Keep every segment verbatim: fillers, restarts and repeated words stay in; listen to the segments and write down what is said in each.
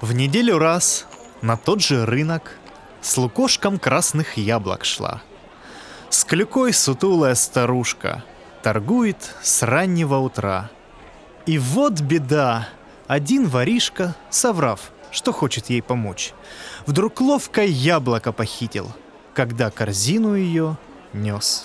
В неделю раз на тот же рынок с лукошком красных яблок шла. С клюкой сутулая старушка торгует с раннего утра. И вот беда, один воришка, соврав, что хочет ей помочь, вдруг ловко яблоко похитил, когда корзину ее нес.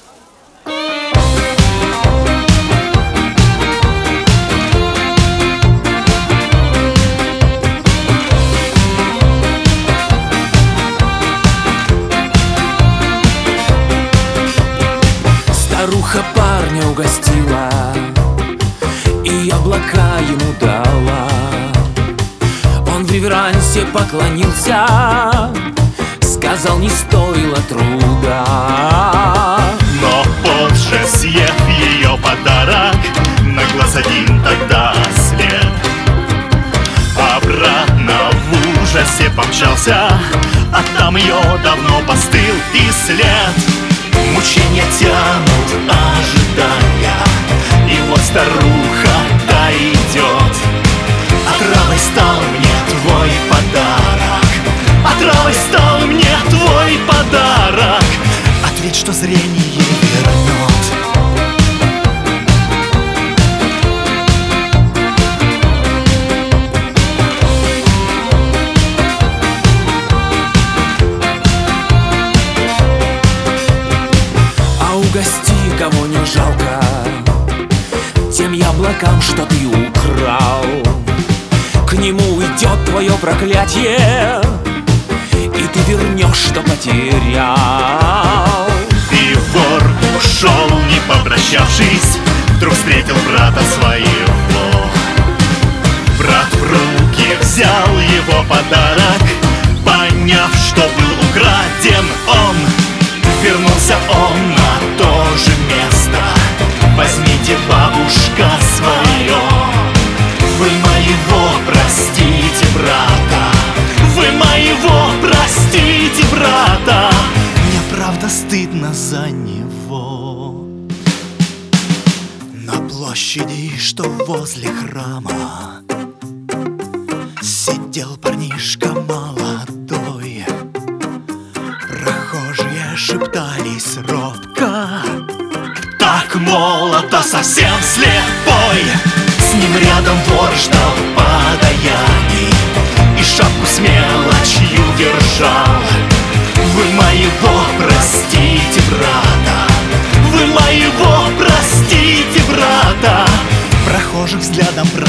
Старуха парня угостила и яблока ему дала. Он в реверансе поклонился, сказал, не стоило труда. Но позже, съев ее подарок, на глаз один тогда слеп. Обратно в ужасе помчался, а там ее давно постыл и след. Мучения тянут, ожидая, и вот старуха-то идет. Отравой стал мне твой подарок, отравой стал мне твой подарок. Ответь, что зрение вернет. Угости, кого не жалко, тем яблокам, что ты украл. К нему уйдет твое проклятие, и ты вернешь, что потерял. И вор ушел, не попрощавшись, вдруг встретил брата своего. Брат в руки взял его подарок, поняв, что был украден он. Вернулся он на то же место. Возьмите, бабушка, свое. Вы моего простите, брата. Вы моего простите, брата. Мне правда стыдно за него. На площади, что возле храма, сидел парнишка молодой. Прохожие шептались робко: так молод, а совсем слепой. С ним рядом вор ждал подаяний и шапку с мелочью держал. Вы моего простите, брата. Вы моего простите, брата. Прохожих взглядом брата